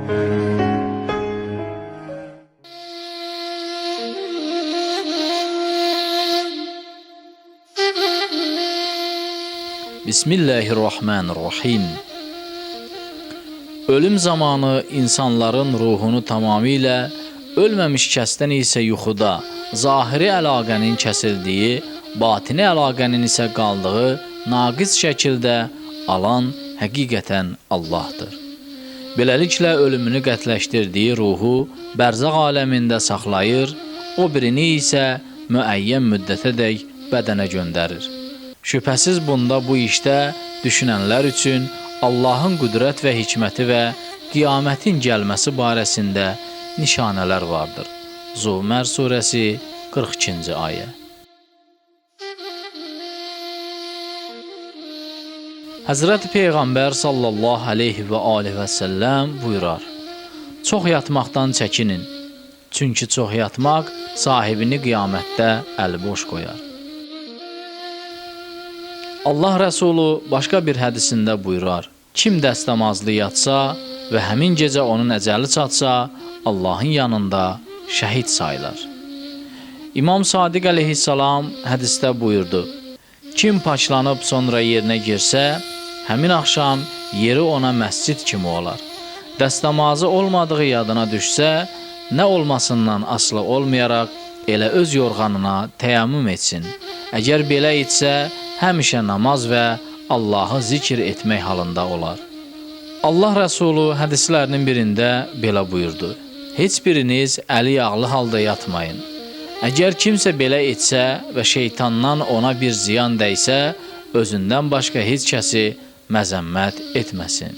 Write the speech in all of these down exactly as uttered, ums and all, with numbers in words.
Bismillahirrahmanirrahim. Ölüm zamanı insanların ruhunu tamamilə, ölməmiş kəsdən isə yuxuda zahiri əlaqənin kəsildiyi, batini əlaqənin isə qaldığı naqis şəkildə alan həqiqətən Allahdır. Beləliklə, ölümünü qətləşdirdiyi ruhu bərzaq aləmində saxlayır, o birini isə müəyyən müddətədək bədənə göndərir. Şübhəsiz bunda bu işdə düşünənlər üçün Allahın qüdrət və hikməti və qiyamətin gəlməsi barəsində nişanələr vardır. Zumər surəsi qırx ikinci ayə. Həzrəti Peyğəmbər sallallahu aleyhi və aleyhi və səlləm buyurar: Çox yatmaqdan çəkinin, çünki çox yatmaq sahibini qiyamətdə əliboş qoyar. Allah Rəsulu başqa bir hədisində buyurar: Kim dəstəmazlı yatsa və həmin gecə onun əcəli çatsa, Allahın yanında şəhid sayılar. İmam Sadiq əleyhissalam hədisdə buyurdu: Kim paçlanıb sonra yerinə girsə, həmin axşam yeri ona məscid kimi olar. Dəstəmazı olmadığı yadına düşsə, nə olmasından asılı olmayaraq elə öz yorğanına təyammüm etsin. Əgər belə etsə, həmişə namaz və Allahı zikr etmək halında olar. Allah Rəsulu hədislərinin birində belə buyurdu: Heç biriniz əli yağlı halda yatmayın. Əgər kimsə belə etsə və şeytandan ona bir ziyan dəysə, özündən başqa heç kəsi məzəmmət etməsin.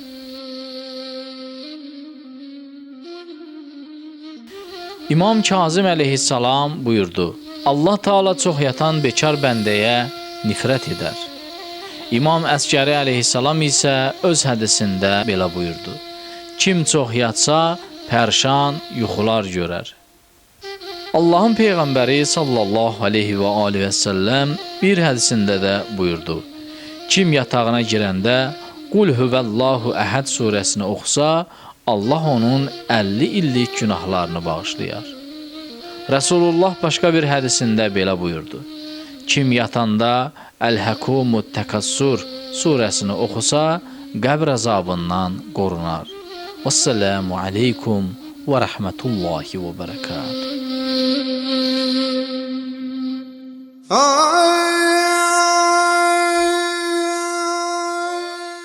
İmam Kazım əleyhissalam buyurdu: Allah Taala çox yatan bekar bəndəyə nifrət edər. İmam Əsgəri əleyhissalam isə öz hədisində belə buyurdu: Kim çox yatsa, pərşan yuxular görər. Allahın Peyğəmbəri sallallahu aleyhi və aleyhi və səlləm bir hədisində də buyurdu: Kim yatağına girəndə Qul huvəllahu əhəd surəsini oxusa, Allah onun əlli illik günahlarını bağışlayar. Rəsulullah başqa bir hədisində belə buyurdu: Kim yatanda Əl-Həkumut Təkəssür surəsini oxusa, qəbr əzabından qorunar. Vəssalamu aleykum və rəhmətullahi və bərəkatuhu.